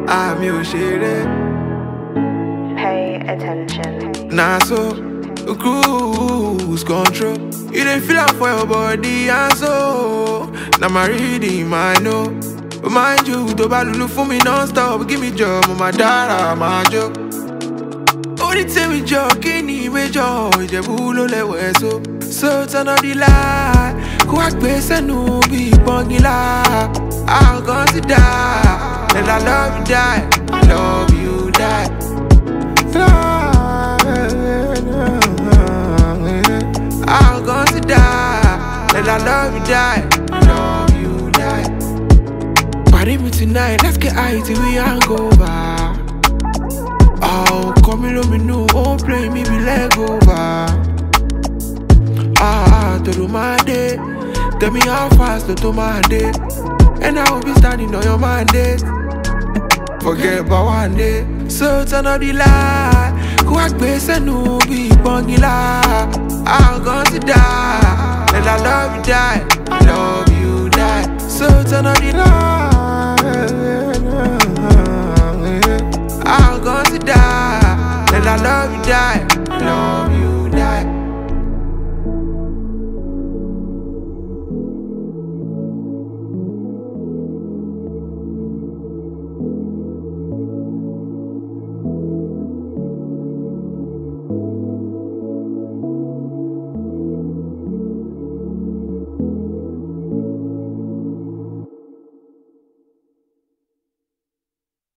I'm your shit. Pay attention. Nah, so cruise control. You didn't feel up for your body, and so now my reading, I know. But mind you, to balulu for me non-stop. Give me job, my dara, my joke. Only tell me joke, any major, Jebulo lewe so turn on the light. Quack base and no be bongila. I'll consider, and I love you die. I love you die. I'll consider, and I love you die. I love you die. Party me tonight, let's get high till we hangover. Oh, come me, let me know. Oh, play me, be leg over. To do my day. Tell me how fast to do my day. And I will be standing on your mandate. Forget about one day. So turn up the light. Quack base and no be bongila. I'll consider, and I love you die. I love you die. So turn up the light.